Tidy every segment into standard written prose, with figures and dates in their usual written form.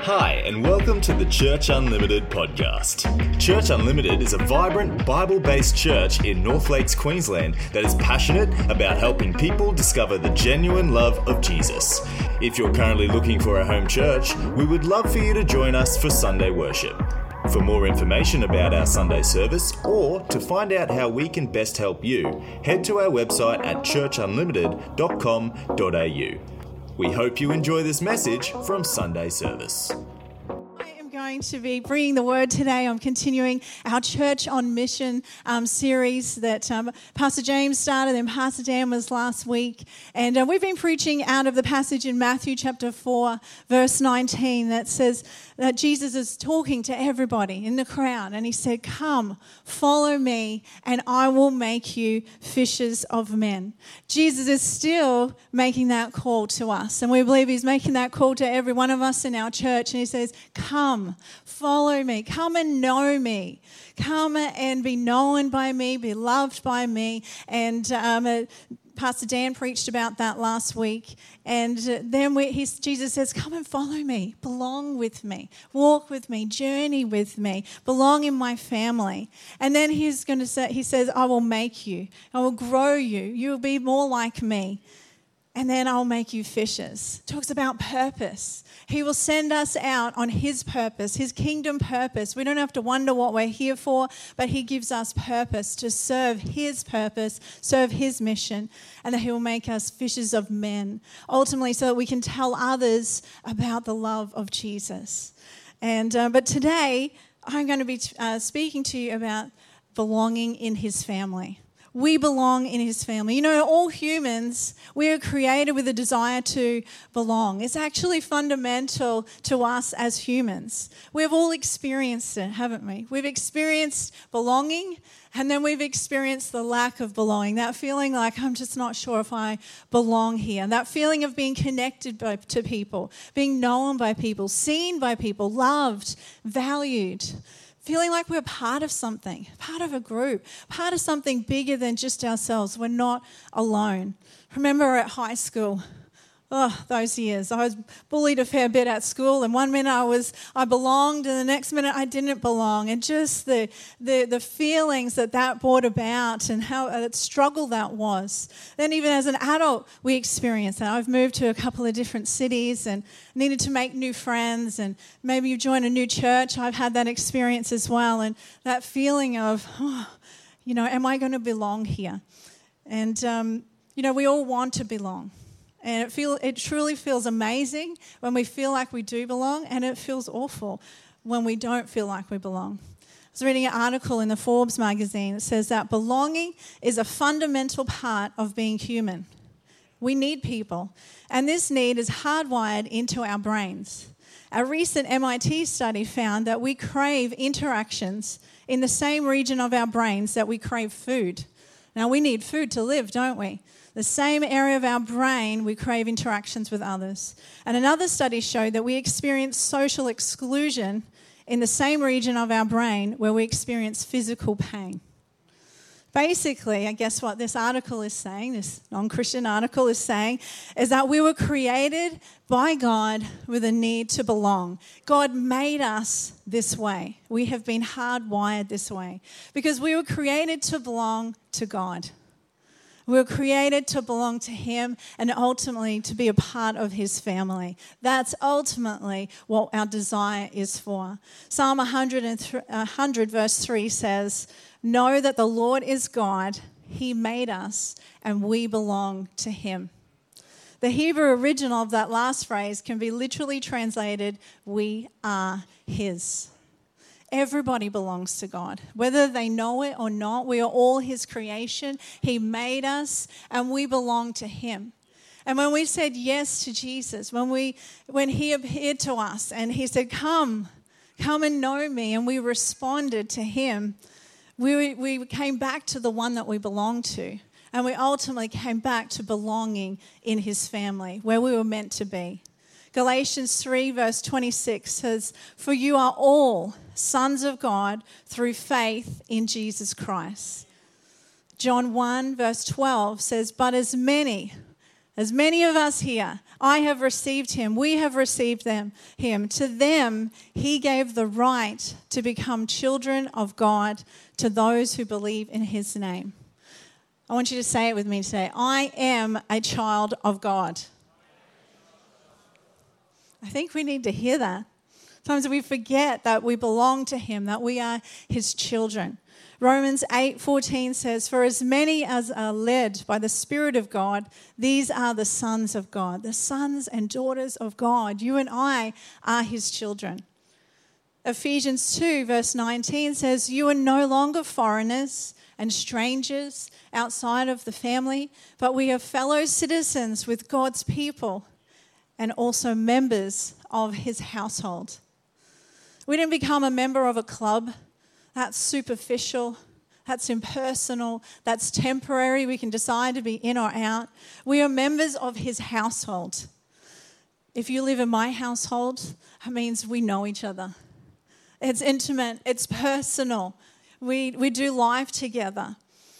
Hi, and welcome to the Church Unlimited podcast. Church Unlimited is a vibrant, Bible-based church in North Lakes, Queensland that is passionate about helping people discover the genuine love of Jesus. If you're currently looking for a home church, we would love for you to join us for Sunday worship. For more information about our Sunday service or to find out how we can best help you, head to our website at churchunlimited.com.au. We hope you enjoy this message from Sunday service. I am going to be bringing the word today. I'm continuing our Church on Mission series that Pastor James started and Pastor Dan was last week. And we've been preaching out of the passage in Matthew chapter 4, verse 19 that says that Jesus is talking to everybody in the crowd. And he said, "Come, follow me, and I will make you fishers of men." Jesus is still making that call to us. And we believe he's making that call to every one of us in our church. And he says, "Come, follow me. Come and know me. Come and be known by me, be loved by me." And Pastor Dan preached about that last week. And then Jesus says, "Come and follow me, belong with me, walk with me, journey with me, belong in my family." And then he says, "I will make you, I will grow you, you will be more like me. And then I'll make you fishers." Talks about purpose. He will send us out on his purpose, his kingdom purpose. We don't have to wonder what we're here for, but he gives us purpose to serve his purpose, serve his mission, and that he will make us fishers of men, ultimately so that we can tell others about the love of Jesus. And but today, I'm going to be speaking to you about belonging in his family. We belong in his family. You know, all humans, we are created with a desire to belong. It's actually fundamental to us as humans. We've all experienced it, haven't we? We've experienced belonging, and then we've experienced the lack of belonging. That feeling like, I'm just not sure if I belong here. That feeling of being connected to people, being known by people, seen by people, loved, valued. Feeling like we're part of something, part of a group, part of something bigger than just ourselves. We're not alone. Remember at high school, those years. I was bullied a fair bit at school, and one minute I belonged, and the next minute I didn't belong. And just the feelings that brought about, and how struggle that was. Then even as an adult, we experienced that. I've moved to a couple of different cities and needed to make new friends, and maybe you join a new church. I've had that experience as well, and that feeling of, am I going to belong here? And we all want to belong. And it truly feels amazing when we feel like we do belong, and it feels awful when we don't feel like we belong. I was reading an article in the Forbes magazine that says that belonging is a fundamental part of being human. We need people, and this need is hardwired into our brains. A recent MIT study found that we crave interactions in the same region of our brains that we crave food. Now, we need food to live, don't we? The same area of our brain, we crave interactions with others. And another study showed that we experience social exclusion in the same region of our brain where we experience physical pain. Basically, I guess what this article is saying, this non-Christian article is saying, is that we were created by God with a need to belong. God made us this way. We have been hardwired this way because we were created to belong to God. We were created to belong to him and ultimately to be a part of his family. That's ultimately what our desire is for. Psalm 100 verse 3 says, "Know that the Lord is God. He made us and we belong to him." The Hebrew original of that last phrase can be literally translated, "We are his." Everybody belongs to God. Whether they know it or not, we are all his creation. He made us and we belong to him. And when we said yes to Jesus, when he appeared to us and he said, come and know me, and we responded to him, we came back to the one that we belong to. And we ultimately came back to belonging in his family, where we were meant to be. Galatians 3 verse 26 says, "For you are all sons of God through faith in Jesus Christ." John 1 verse 12 says, "But as many As many of us here, I have received him, we have received him. To them, he gave the right to become children of God to those who believe in his name. I want you to say it with me today. I am a child of God. I think we need to hear that. Sometimes we forget that we belong to him, that we are his children. Romans 8:14 says, "For as many as are led by the Spirit of God, these are the sons of God," the sons and daughters of God. You and I are his children. Ephesians 2 verse 19 says, "You are no longer foreigners and strangers outside of the family, but we are fellow citizens with God's people and also members of his household." We didn't become a member of a club. That's superficial. That's impersonal. That's temporary. We can decide to be in or out. We are members of his household. If you live in my household, that means we know each other. It's intimate. It's personal. We do life together.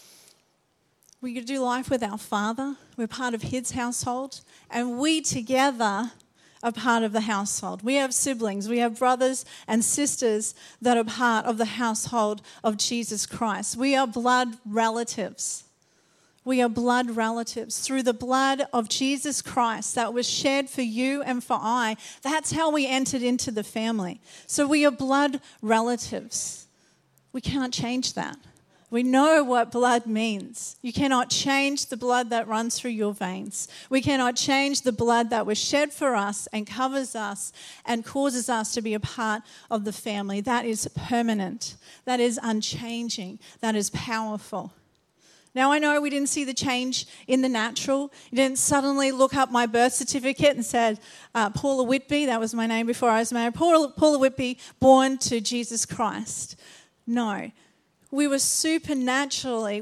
We do life with our Father. We're part of his household. And we together are part of the household. We have siblings. We have brothers and sisters that are part of the household of Jesus Christ. We are blood relatives. We are blood relatives. Through the blood of Jesus Christ that was shed for you and for I, that's how we entered into the family. So we are blood relatives. We can't change that. We know what blood means. You cannot change the blood that runs through your veins. We cannot change the blood that was shed for us and covers us and causes us to be a part of the family. That is permanent. That is unchanging. That is powerful. Now, I know we didn't see the change in the natural. You didn't suddenly look up my birth certificate and said, Paula Whitby, that was my name before I was married, Paula Whitby, born to Jesus Christ. No. We supernaturally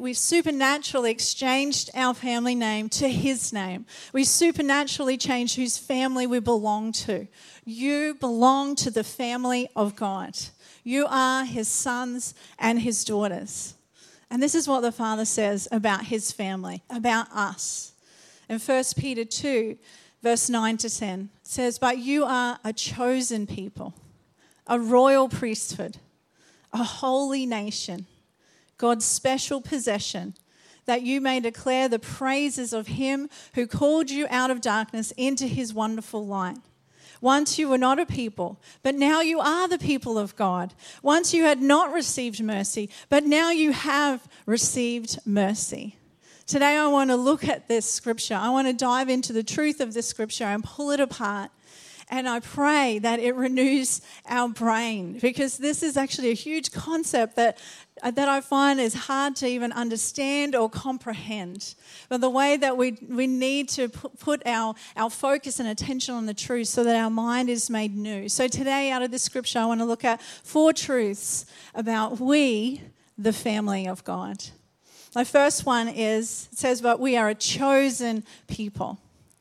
exchanged our family name to his name. We supernaturally changed whose family we belong to. You belong to the family of God. You are his sons and his daughters. And this is what the Father says about his family, about us. In 1 Peter 2, verse 9 to 10, it says, "But you are a chosen people, a royal priesthood, a holy nation, God's special possession, that you may declare the praises of him who called you out of darkness into his wonderful light. Once you were not a people, but now you are the people of God. Once you had not received mercy, but now you have received mercy." Today I want to look at this scripture. I want to dive into the truth of this scripture and pull it apart. And I pray that it renews our brain, because this is actually a huge concept that I find is hard to even understand or comprehend. But the way that we need to put our focus and attention on the truth so that our mind is made new. So today, out of this scripture, I want to look at 4 truths about we, the family of God. My first one is, it says, "But we are a chosen people."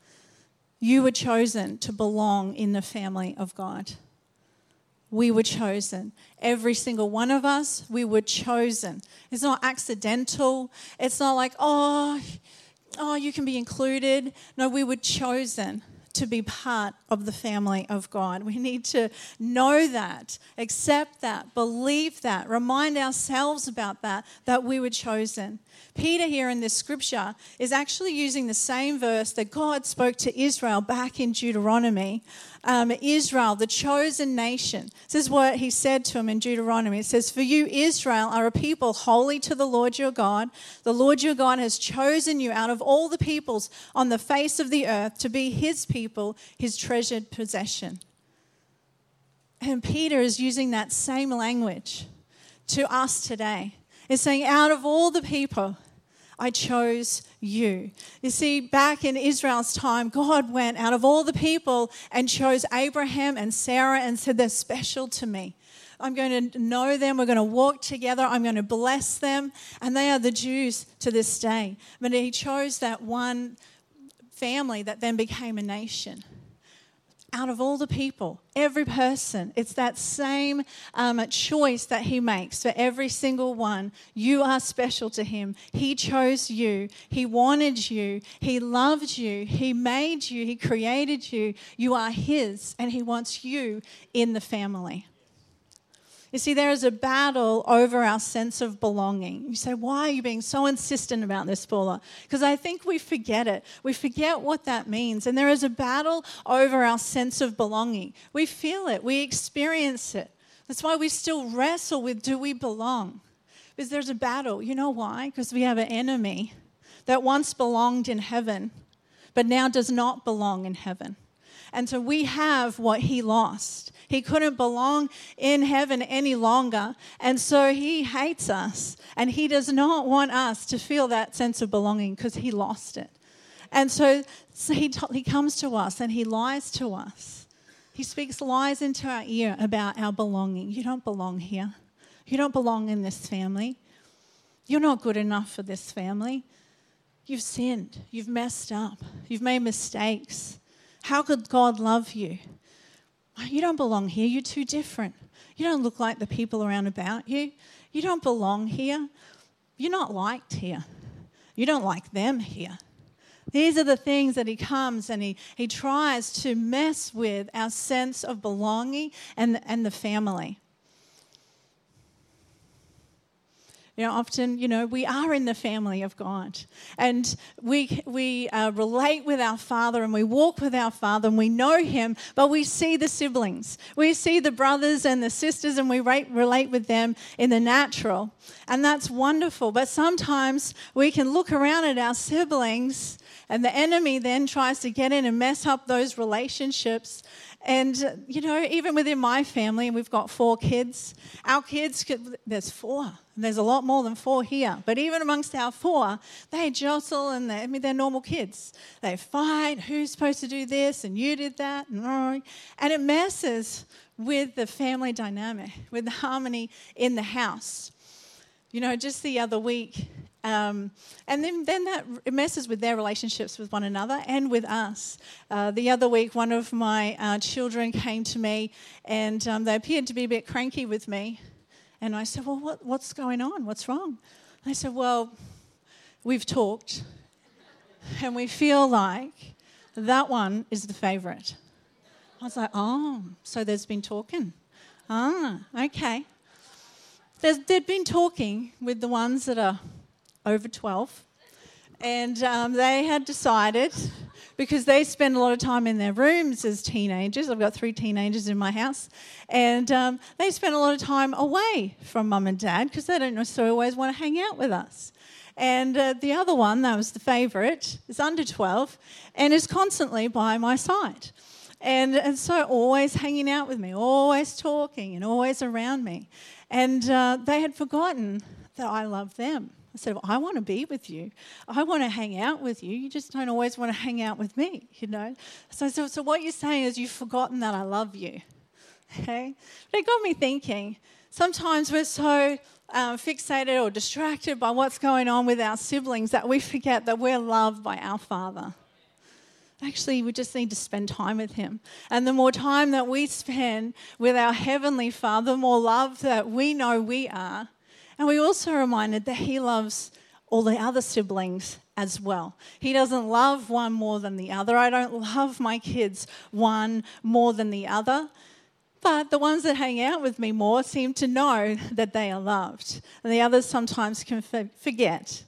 You were chosen to belong in the family of God. We were chosen. Every single one of us, we were chosen. It's not accidental. It's not like, oh, you can be included. No, we were chosen to be part of the family of God. We need to know that, accept that, believe that, remind ourselves about that we were chosen. Peter here in this scripture is actually using the same verse that God spoke to Israel back in Deuteronomy. Israel, the chosen nation. This is what he said to him in Deuteronomy. It says, "For you, Israel, are a people holy to the Lord your God. The Lord your God has chosen you out of all the peoples on the face of the earth to be his people, his treasured possession." And Peter is using that same language to us today. It's saying, out of all the people, I chose you. You see, back in Israel's time, God went out of all the people and chose Abraham and Sarah and said, they're special to me. I'm going to know them. We're going to walk together. I'm going to bless them. And they are the Jews to this day. But he chose that one family that then became a nation. out of all the people, every person, it's that same choice that he makes for every single one. You are special to him. He chose you. He wanted you. He loved you. He made you. He created you. You are his, and he wants you in the family. You see, there is a battle over our sense of belonging. You say, why are you being so insistent about this, Paula? Because I think we forget it. We forget what that means. And there is a battle over our sense of belonging. We feel it. We experience it. That's why we still wrestle with, do we belong? Because there's a battle. You know why? Because we have an enemy that once belonged in heaven, but now does not belong in heaven. And so we have what he lost. He couldn't belong in heaven any longer. And so he hates us. And he does not want us to feel that sense of belonging because he lost it. And so he comes to us and he lies to us. He speaks lies into our ear about our belonging. You don't belong here. You don't belong in this family. You're not good enough for this family. You've sinned. You've messed up. You've made mistakes. How could God love you? You don't belong here. You're too different. You don't look like the people around about you. You don't belong here. You're not liked here. You don't like them here. These are the things that he comes and he tries to mess with our sense of belonging and the family. You know, often, we are in the family of God, and we relate with our Father, and we walk with our Father, and we know him, but we see the siblings. We see the brothers and the sisters, and we relate with them in the natural, and that's wonderful. But sometimes we can look around at our siblings, and the enemy then tries to get in and mess up those relationships. And, even within my family, and we've got 4 kids, our kids, there's 4, and there's a lot more than 4 here. But even amongst our 4, they jostle, and they're normal kids. They fight, who's supposed to do this, and you did that, and it messes with the family dynamic, with the harmony in the house. Just the other week, and then that it messes with their relationships with one another and with us. The other week, one of my children came to me, and they appeared to be a bit cranky with me. And I said, well, what's going on? What's wrong? They said, well, we've talked, and we feel like that one is the favourite. I was like, oh, so there's been talking. Ah, okay. They'd been talking with the ones that are over 12, and they had decided, because they spend a lot of time in their rooms as teenagers. I've got 3 teenagers in my house, and they spend a lot of time away from mum and dad because they don't necessarily always want to hang out with us. And the other one, that was the favourite, is under 12 and is constantly by my side. And so always hanging out with me, always talking and always around me. And they had forgotten that I love them. I said, well, I want to be with you. I want to hang out with you. You just don't always want to hang out with me, So what you're saying is you've forgotten that I love you, okay? But it got me thinking, sometimes we're so fixated or distracted by what's going on with our siblings that we forget that we're loved by our Father. Actually, we just need to spend time with him. And the more time that we spend with our Heavenly Father, the more love that we know we are. And we also are reminded that he loves all the other siblings as well. He doesn't love one more than the other. I don't love my kids one more than the other. But the ones that hang out with me more seem to know that they are loved. And the others sometimes can forget.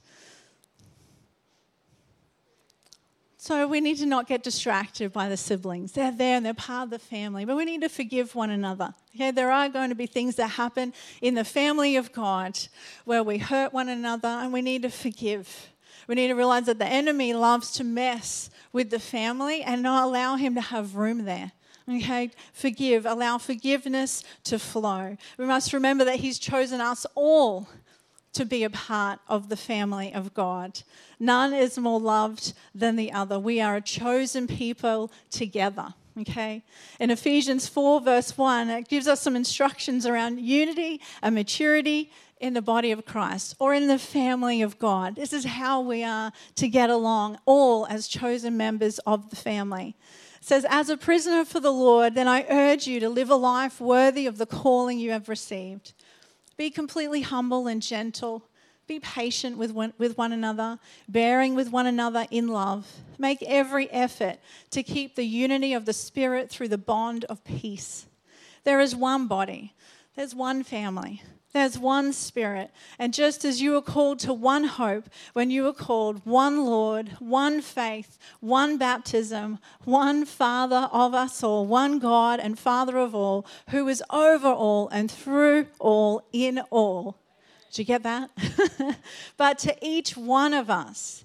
So we need to not get distracted by the siblings. They're there and they're part of the family, but we need to forgive one another. Okay, there are going to be things that happen in the family of God where we hurt one another, and we need to forgive. We need to realize that the enemy loves to mess with the family and not allow him to have room there. Okay, forgive, allow forgiveness to flow. We must remember that he's chosen us all to be a part of the family of God. None is more loved than the other. We are a chosen people together, okay? In Ephesians 4 verse 1, it gives us some instructions around unity and maturity in the body of Christ or in the family of God. This is how we are to get along, all as chosen members of the family. It It says, as a prisoner for the Lord, then I urge you to live a life worthy of the calling you have received. Be completely humble and gentle. Be patient with one another, bearing with one another in love. Make every effort to keep the unity of the Spirit through the bond of peace. There is one body. There's one family. There's one Spirit. And just as you were called to one hope, when you were called one Lord, one faith, one baptism, one Father of us all, one God and Father of all, who is over all and through all, in all. Did you get that? But to each one of us,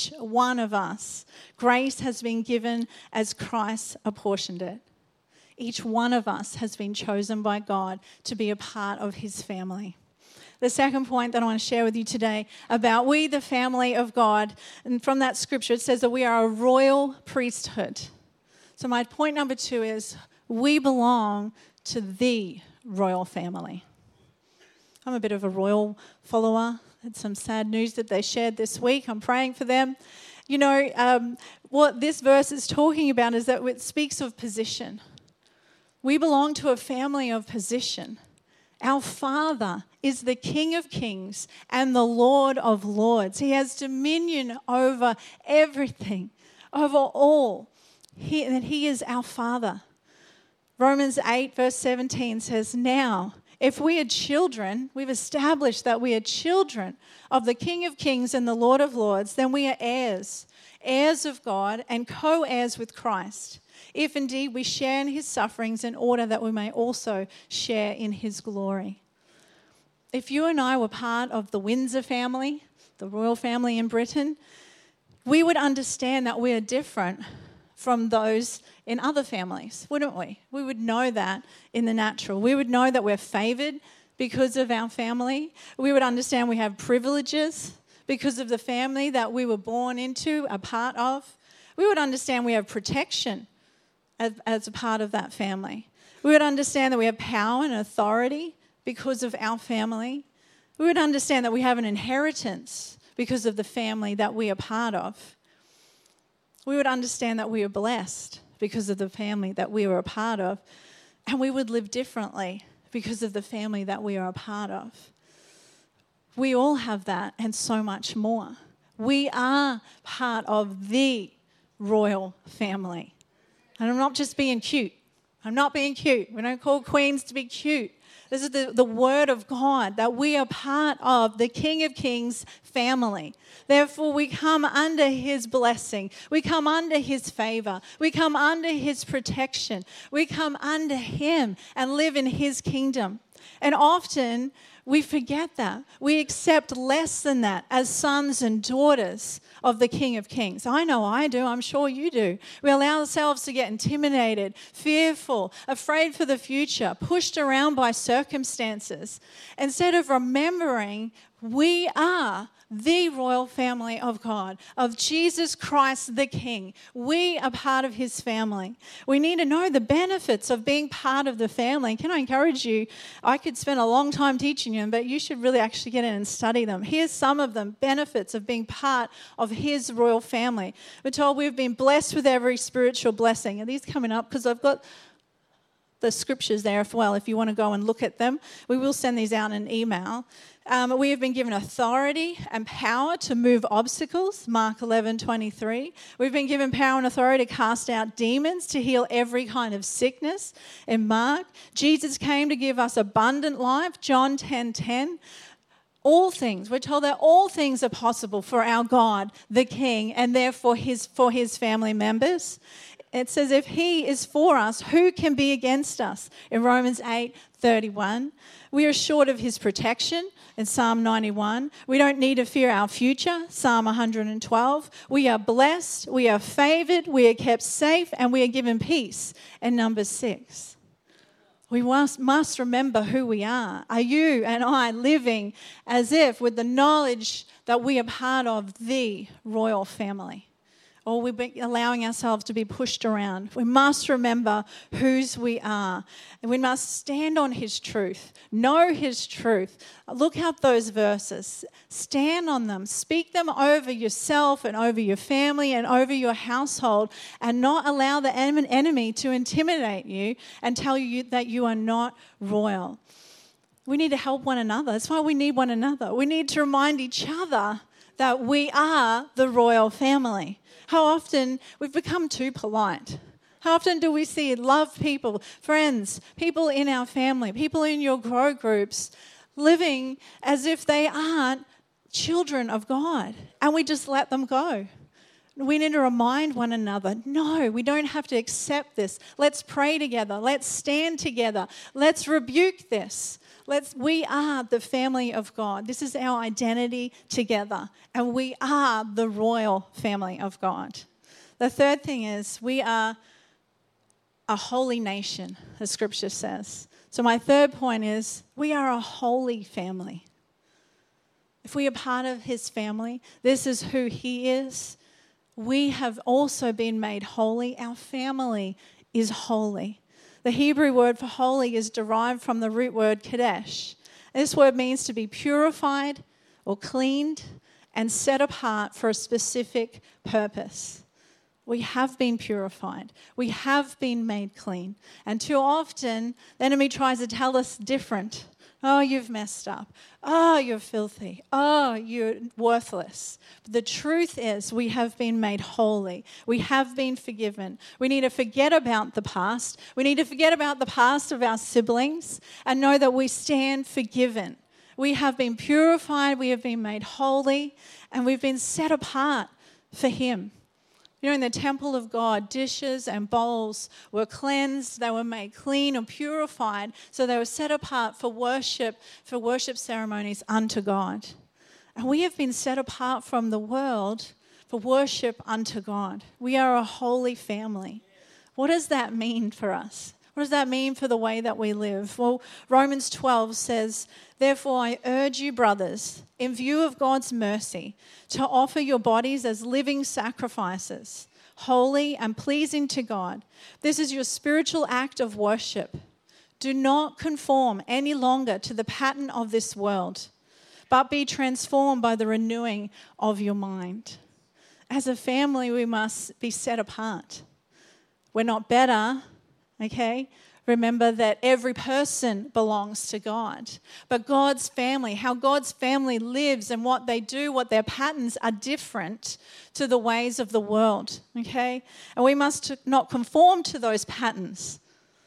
grace has been given as Christ apportioned it. Each one of us has been chosen by God to be a part of his family. The second point that I want to share with you today about we, the family of God, and from that scripture it says that we are a royal priesthood. So my point number 2 is we belong to the royal family. I'm a bit of a royal follower. Had some sad news that they shared this week. I'm praying for them. You know, what this verse is talking about is that it speaks of position. We belong to a family of position. Our Father is the King of Kings and the Lord of Lords. He has dominion over everything, over all. He is our Father. Romans 8 verse 17 says, now, if we are children, we've established that we are children of the King of Kings and the Lord of Lords, then we are heirs of God and co-heirs with Christ. If indeed we share in his sufferings in order that we may also share in his glory. If you and I were part of the Windsor family, the royal family in Britain, we would understand that we are different from those in other families, wouldn't we? We would know that in the natural. We would know that we're favoured because of our family. We would understand we have privileges because of the family that we were born into, a part of. We would understand we have protection as a part of that family. We would understand that we have power and authority because of our family. We would understand that we have an inheritance because of the family that we are part of. We would understand that we are blessed because of the family that we were a part of. And we would live differently because of the family that we are a part of. We all have that and so much more. We are part of the royal family. And I'm not just being cute. I'm not being cute. We don't call queens to be cute. This is the word of God, that we are part of the King of Kings family. Therefore, we come under his blessing. We come under his favor. We come under his protection. We come under him and live in his kingdom. And often we forget that. We accept less than that as sons and daughters of the King of Kings. I know I do. I'm sure you do. We allow ourselves to get intimidated, fearful, afraid for the future, pushed around by circumstances. Instead of remembering we are the royal family of God, of Jesus Christ the King. We are part of his family. We need to know the benefits of being part of the family. Can I encourage you? I could spend a long time teaching you, but you should really actually get in and study them. Here's some of them, benefits of being part of his royal family. We're told we've been blessed with every spiritual blessing. Are these coming up? Because I've got the scriptures there as well if you want to go and look at them. We will send these out in an email. We have been given authority and power to move obstacles, Mark 11:23. We've been given power and authority to cast out demons, to heal every kind of sickness in Mark. Jesus came to give us abundant life, John 10:10. All things, we're told that all things are possible for our God, the King, and therefore for his family members. It says, if he is for us, who can be against us? In Romans 8:31. We are assured of his protection in Psalm 91. We don't need to fear our future, Psalm 112. We are blessed, we are favoured, we are kept safe, and we are given peace in Numbers 6. We must remember who we are. Are you and I living as if with the knowledge that we are part of the royal family? or we're allowing ourselves to be pushed around. We must remember whose we are. And we must stand on his truth, know his truth. Look up those verses. Stand on them. Speak them over yourself and over your family and over your household, and not allow the enemy to intimidate you and tell you that you are not royal. We need to help one another. That's why we need one another. We need to remind each other that we are the royal family. How often we've become too polite. How often do we see loved people, friends, people in our family, people in your grow groups living as if they aren't children of God, and we just let them go? We need to remind one another, no, we don't have to accept this. Let's pray together. Let's stand together. Let's rebuke this. We are the family of God. This is our identity together. And we are the royal family of God. The third thing is we are a holy nation, the scripture says. So my third point is we are a holy family. If we are part of his family, this is who he is. We have also been made holy. Our family is holy. The Hebrew word for holy is derived from the root word kadesh. This word means to be purified or cleaned and set apart for a specific purpose. We have been purified. We have been made clean. And too often, the enemy tries to tell us different. Oh, you've messed up. Oh, you're filthy. Oh, you're worthless. But the truth is we have been made holy. We have been forgiven. We need to forget about the past. We need to forget about the past of our siblings and know that we stand forgiven. We have been purified. We have been made holy. And we've been set apart for him. You know, in the temple of God, dishes and bowls were cleansed, they were made clean and purified, so they were set apart for worship ceremonies unto God. And we have been set apart from the world for worship unto God. We are a holy family. What does that mean for us? What does that mean for the way that we live? Well, Romans 12 says, "Therefore I urge you, brothers, in view of God's mercy, to offer your bodies as living sacrifices, holy and pleasing to God. This is your spiritual act of worship. Do not conform any longer to the pattern of this world, but be transformed by the renewing of your mind." As a family, we must be set apart. We're not better, okay? Remember that every person belongs to God. But God's family, how God's family lives and what they do, what their patterns are different to the ways of the world, okay? And we must not conform to those patterns.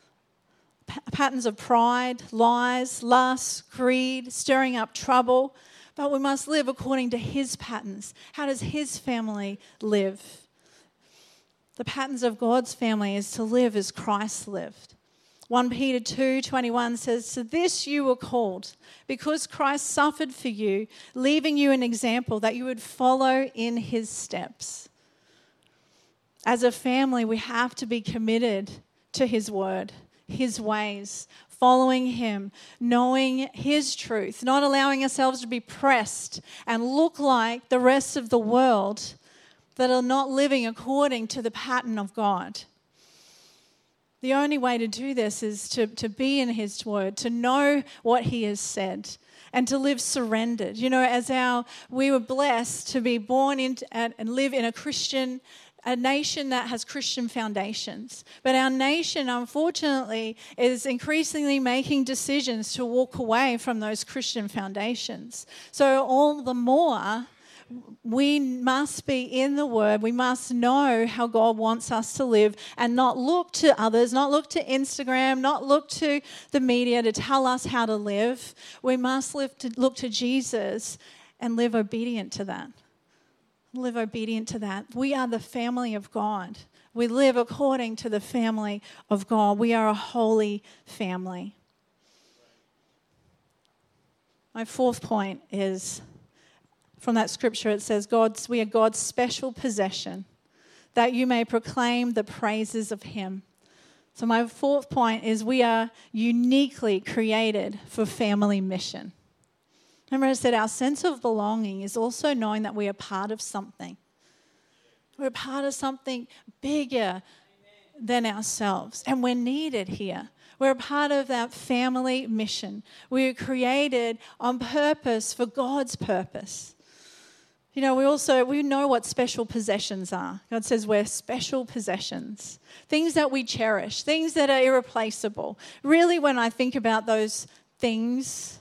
Patterns of pride, lies, lust, greed, stirring up trouble. But we must live according to his patterns. How does his family live? The patterns of God's family is to live as Christ lived. 1 Peter 2:21 says, "To this you were called, because Christ suffered for you, leaving you an example that you would follow in his steps." As a family, we have to be committed to his word, his ways, following him, knowing his truth, not allowing ourselves to be pressed and look like the rest of the world that are not living according to the pattern of God. The only way to do this is to be in his word, to know what he has said, and to live surrendered. You know, we were blessed to be born and live in a nation that has Christian foundations. But our nation, unfortunately, is increasingly making decisions to walk away from those Christian foundations. So all the more, we must be in the Word. We must know how God wants us to live and not look to others, not look to Instagram, not look to the media to tell us how to live. We must look to Jesus and live obedient to that. Live obedient to that. We are the family of God. We live according to the family of God. We are a holy family. My fourth point is, from that scripture, it says, we are God's special possession, that you may proclaim the praises of him. So my fourth point is we are uniquely created for family mission. Remember I said our sense of belonging is also knowing that we are part of something. We're a part of something bigger than ourselves, and we're needed here. We're a part of that family mission. We were created on purpose for God's purpose. You know, we know what special possessions are. God says we're special possessions. Things that we cherish, things that are irreplaceable. Really, when I think about those things,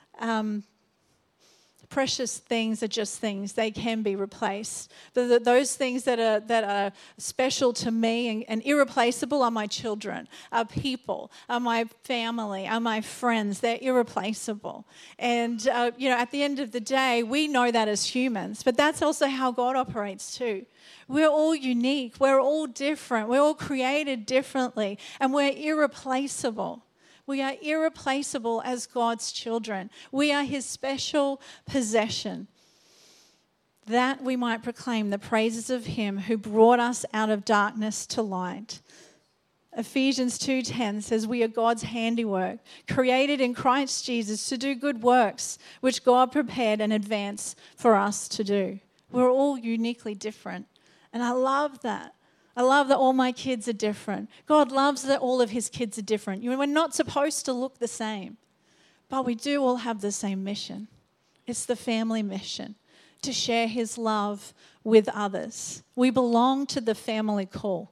precious things are just things. They can be replaced. But those things that are special to me and irreplaceable are my children, are people, are my family, are my friends. They're irreplaceable. And, at the end of the day, we know that as humans. But that's also how God operates too. We're all unique. We're all different. We're all created differently. And we're irreplaceable. We are irreplaceable as God's children. We are his special possession, that we might proclaim the praises of him who brought us out of darkness to light. Ephesians 2:10 says we are God's handiwork, created in Christ Jesus to do good works, which God prepared in advance for us to do. We're all uniquely different. And I love that. I love that all my kids are different. God loves that all of his kids are different. We're not supposed to look the same, but we do all have the same mission. It's the family mission, to share his love with others. We belong to the family call.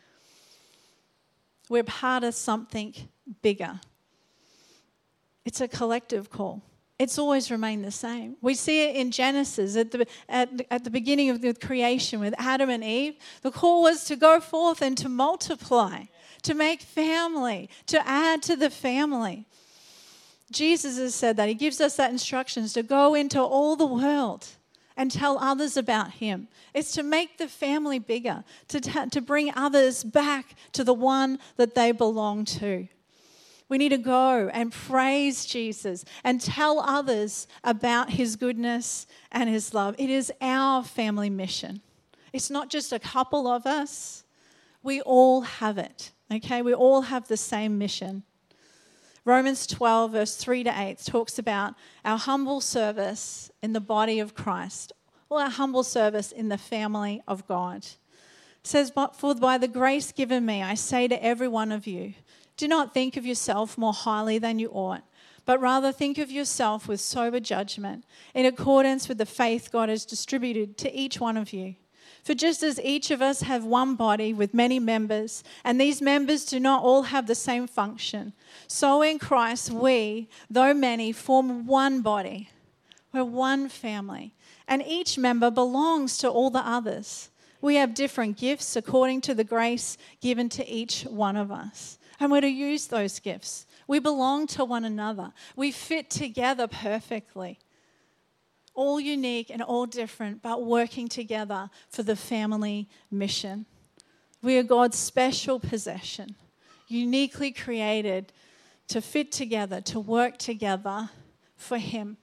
We're part of something bigger. It's a collective call. It's always remained the same. We see it in Genesis at the beginning of the creation with Adam and Eve. The call was to go forth and to multiply, to make family, to add to the family. Jesus has said that. He gives us that instructions to go into all the world and tell others about him. It's to make the family bigger, to bring others back to the one that they belong to. We need to go and praise Jesus and tell others about his goodness and his love. It is our family mission. It's not just a couple of us. We all have it, okay? We all have the same mission. Romans 12, verse 3-8 talks about our humble service in the body of Christ, or our humble service in the family of God. It says, "For by the grace given me, I say to every one of you, do not think of yourself more highly than you ought, but rather think of yourself with sober judgment, in accordance with the faith God has distributed to each one of you. For just as each of us have one body with many members, and these members do not all have the same function, so in Christ we, though many, form one body." We're one family, and each member belongs to all the others. We have different gifts according to the grace given to each one of us. And we're to use those gifts. We belong to one another. We fit together perfectly. All unique and all different, but working together for the family mission. We are God's special possession, uniquely created to fit together, to work together for him.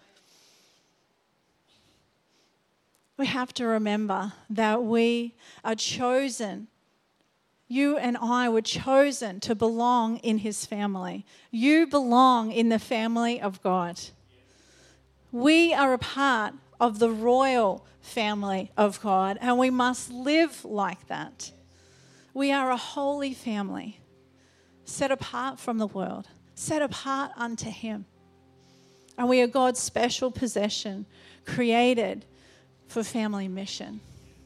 We have to remember that we are chosen. You and I were chosen to belong in his family. You belong in the family of God. We are a part of the royal family of God, and we must live like that. We are a holy family, set apart from the world, set apart unto him. And we are God's special possession, created for family mission.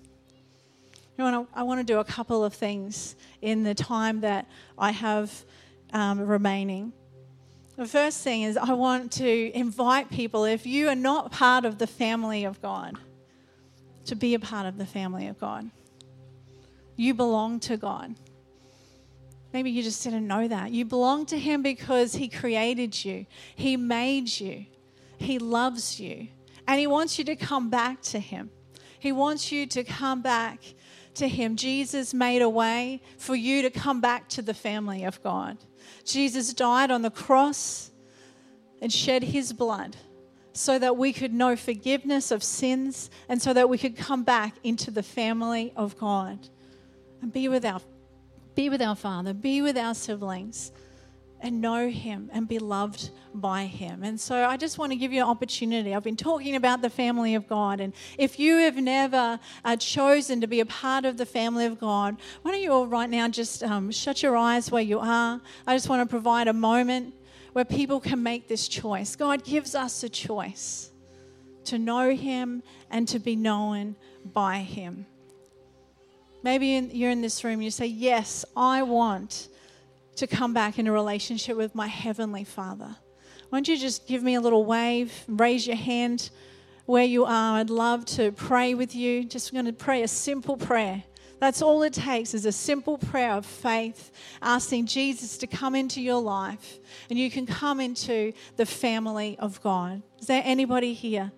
I want to do a couple of things in the time that I have remaining. The first thing is I want to invite people, if you are not part of the family of God, to be a part of the family of God. You belong to God. Maybe you just didn't know that. You belong to him because he created you. He made you. He loves you. And he wants you to come back to him. He wants you to come back to him. Jesus made a way for you to come back to the family of God. Jesus died on the cross and shed his blood so that we could know forgiveness of sins and so that we could come back into the family of God and be with our Father, be with our siblings, and know him and be loved by him. And so I just want to give you an opportunity. I've been talking about the family of God, and if you have never chosen to be a part of the family of God, why don't you all right now just shut your eyes where you are. I just want to provide a moment where people can make this choice. God gives us a choice to know him and to be known by him. Maybe you're in this room and you say, yes, I want to come back in a relationship with my Heavenly Father. Why don't you just give me a little wave, raise your hand where you are. I'd love to pray with you. Just going to pray a simple prayer. That's all it takes, is a simple prayer of faith, asking Jesus to come into your life, and you can come into the family of God. Is there anybody here?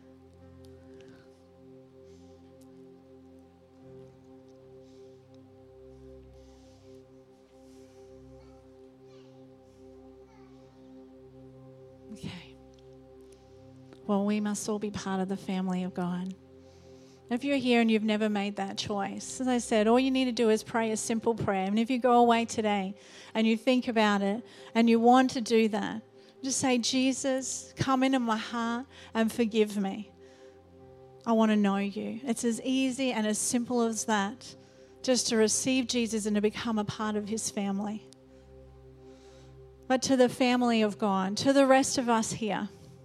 Okay. Well, we must all be part of the family of God. If you're here and you've never made that choice, as I said, all you need to do is pray a simple prayer. And if you go away today and you think about it and you want to do that, just say, Jesus, come into my heart and forgive me. I want to know you. It's as easy and as simple as that, just to receive Jesus and to become a part of his family. But to the family of God, to the rest of us here,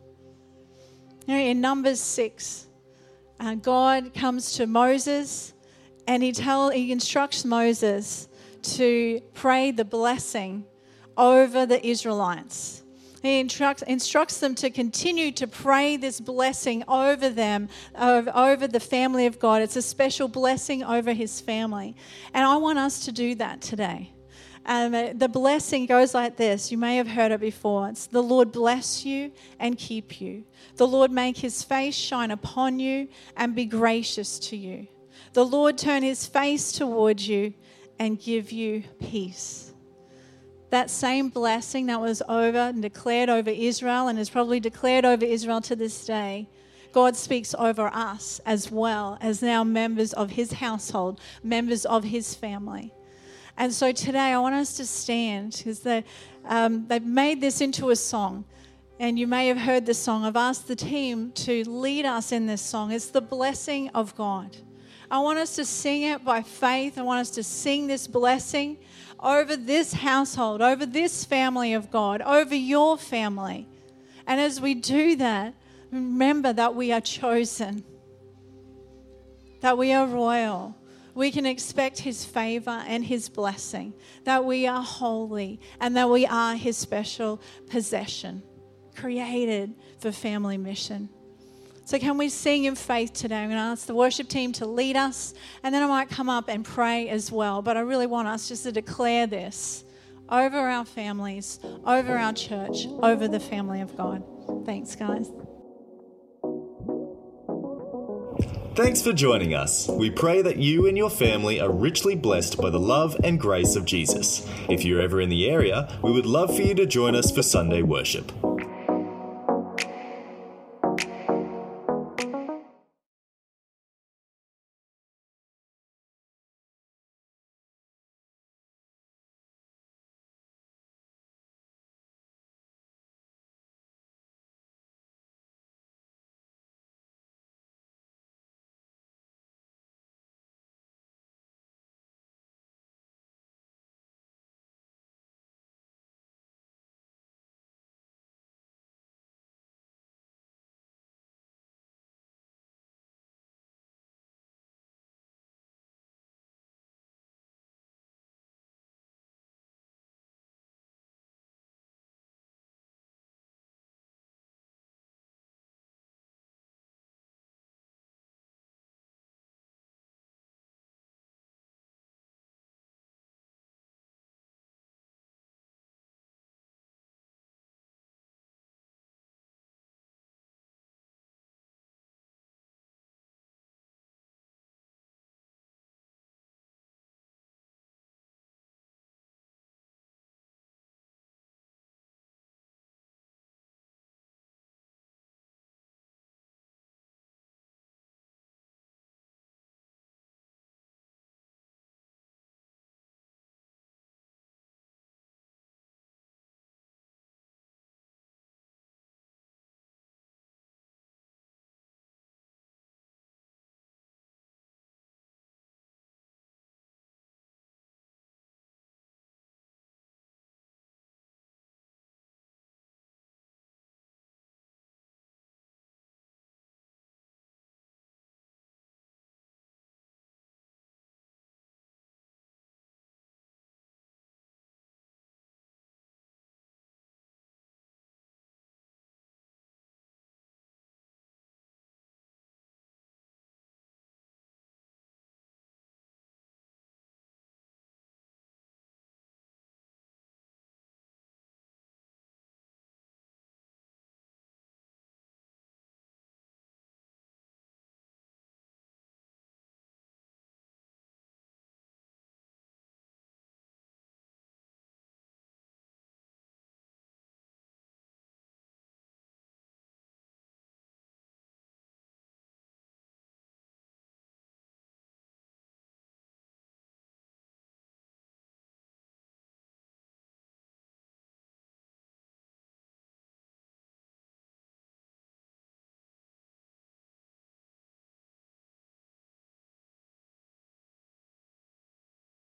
in Numbers 6, God comes to Moses and he instructs Moses to pray the blessing over the Israelites. He instructs them to continue to pray this blessing over them, over the family of God. It's a special blessing over his family. And I want us to do that today. The blessing goes like this. You may have heard it before. It's the Lord bless you and keep you. The Lord make his face shine upon you and be gracious to you. The Lord turn his face towards you and give you peace. That same blessing that was over and declared over Israel and is probably declared over Israel to this day, God speaks over us as well as now members of his household, members of his family. And so today I want us to stand, because they've made this into a song. And you may have heard this song. I've asked the team to lead us in this song. It's the blessing of God. I want us to sing it by faith. I want us to sing this blessing over this household, over this family of God, over your family. And as we do that, remember that we are chosen, that we are royal. We can expect his favor and his blessing, that we are holy and that we are his special possession, created for family mission. So can we sing in faith today? I'm going to ask the worship team to lead us, and then I might come up and pray as well. But I really want us just to declare this over our families, over our church, over the family of God. Thanks, guys. Thanks for joining us. We pray that you and your family are richly blessed by the love and grace of Jesus. If you're ever in the area, we would love for you to join us for Sunday worship.